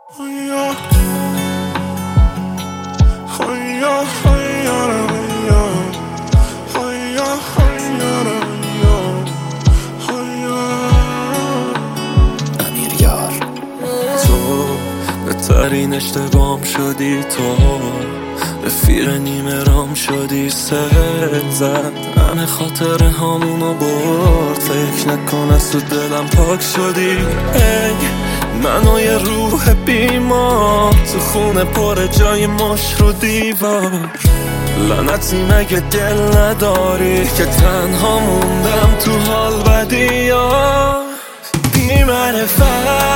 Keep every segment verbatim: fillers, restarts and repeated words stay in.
امیریار تو بهترین اشتباهم شدی، تو رفیق نیمه رام شدی، سر زد همه خاطر همونو برد، فکر نکن از تو دلم پاک شدی. ای منو یه روح بیمار تو خونه پر جای مش رو دیوار، لعنتی مگه دل نداری که تنها موندم تو حال بدی ها. بی معرفت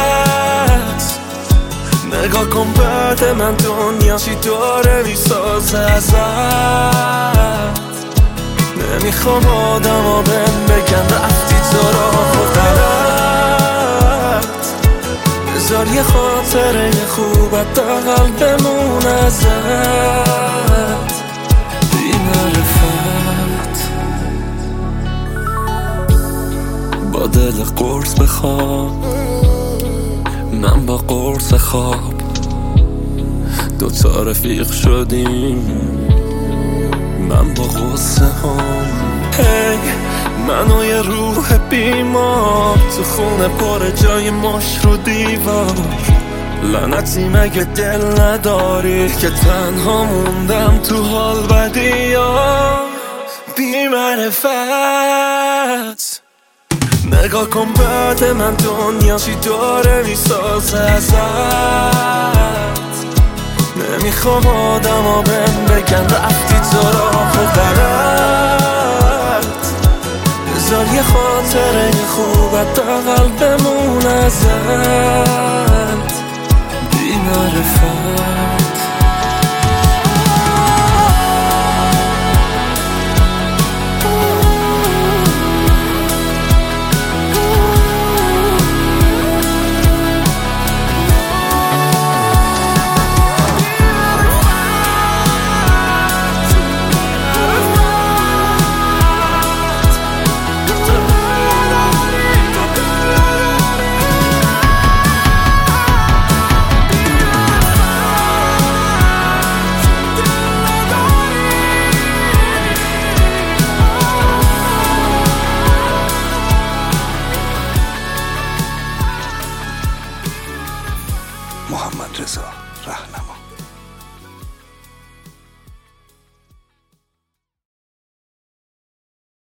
نگاه کن بعد من دنیا چی داره میسازه ازت. نمیخوام آدم ها بهم بگن رفتی تو راه و غلط، بذار یه خاطره خوبت دقل بمون ازت. بی معرفت با دل قرص بخواب، من با قرص خواب دوتا رفیق شدیم، من با غصه هم. هی منو یه روح بیمار تو خونه پر جای مش رو دیوار، لعنتی مگه دل نداری که تنها موندم تو حال بدی ها. بی معرفت نگاه کن بعد من دنیا چی داره میسازه ازت. نمیخوام آدم ها بهم بگن رفتی تو راه و غلط، بذار یه خاطره خوبت دقل بمون ازت.